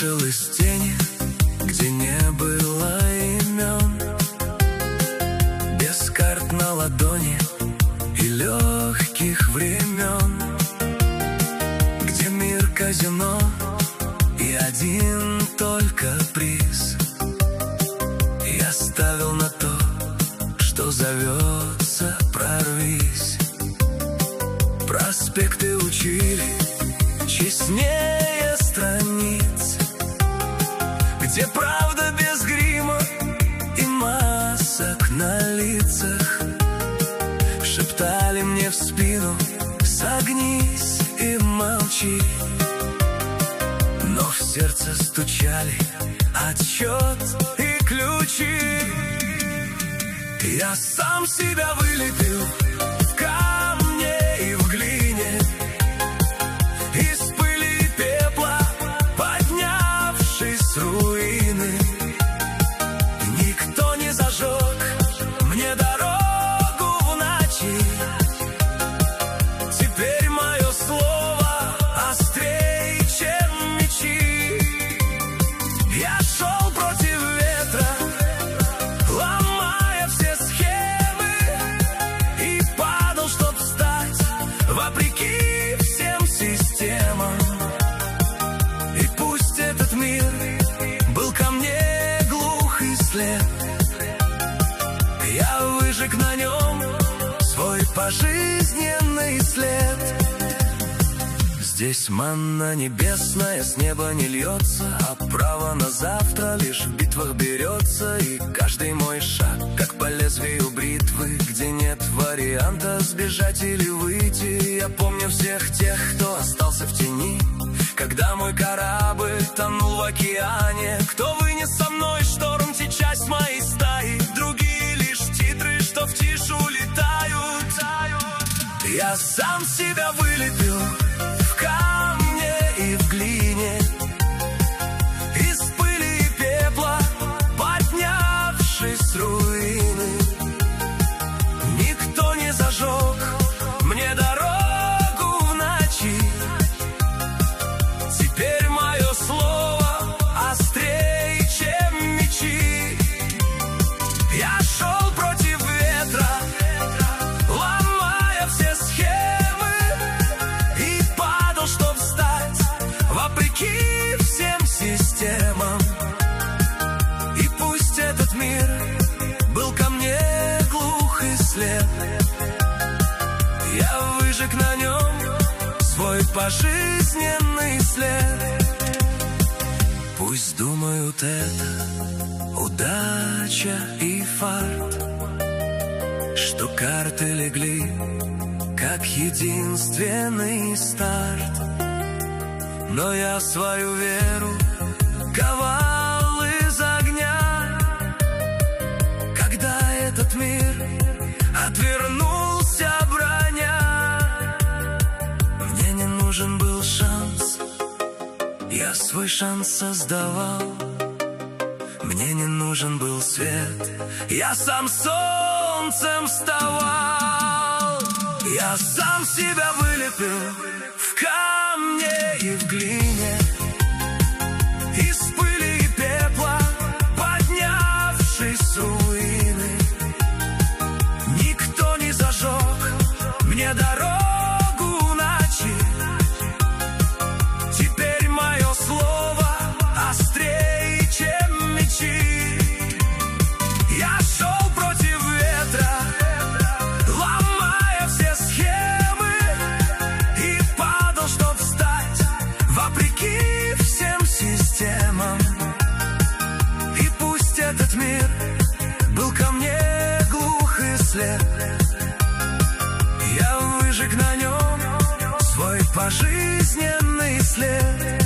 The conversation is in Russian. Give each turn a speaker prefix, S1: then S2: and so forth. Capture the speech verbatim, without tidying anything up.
S1: вышел из тени, где не было имен, без карт на ладони и легких времен, где мир казино и один только приз. Я ставил на то, что зовется «Прорвись». Проспекты учили честнее страниц, где правда без грима и масок на лицах. Шептали мне в спину: согнись и молчи. Но в сердце стучали отсчет и ключи. Я сам себя вылепил в камне и в глине, из пыли и пепла, поднявшись с руины. Никто не зажег мне дорогу в ночи. Теперь мое слово острее, чем мечи. Я шел против ветра, ломая все схемы, и падал, чтоб встать вопреки всем системам. И пусть этот мир был ко мне глух и слеп, я выжег на нем свой пожизненный след. Здесь манна небесная с неба не льется, а право на завтра лишь в битвах берется. И каждый мой шаг, как по лезвию бритвы, где нет варианта сбежать или выйти. Я помню всех тех, кто остался в тени, когда мой корабль тонул в океане. Кто вынес со мной шторм, те часть моей стаи, другие лишь титры, что в тишь улетают. Я сам себя вылепил в камне и в глине, из пыли и пепла, поднявшись с руины. Никто не зажег мне дорогу в ночи. Теперь мое слово острее, чем мечи. Я шел против ветра, ломая все схемы, и падал, чтоб встать вопреки всем системам. И пусть этот мир был ко мне глух и слеп, я выжег на нем свой пожизненный след. Пусть думают, это удача и фарт, что карты легли как единственный старт. Но я свою веру ковал из огня, когда этот мир отвернулся броня. Мне не нужен был шанс, я свой шанс создавал. Мне не нужен был свет, я сам солнцем вставал. Я сам себя вылепил в камне и в глине, из пыли и пепла, поднявшись с руины. Никто не зажег мне дорогу в ночи. Теперь мое слово острее, чем мечи. Я шел против ветра, ломая все схемы, и падал, чтоб встать вопреки всем системам. И пусть этот мир был ко мне глух и слеп, я выжег на нем свой пожизненный след.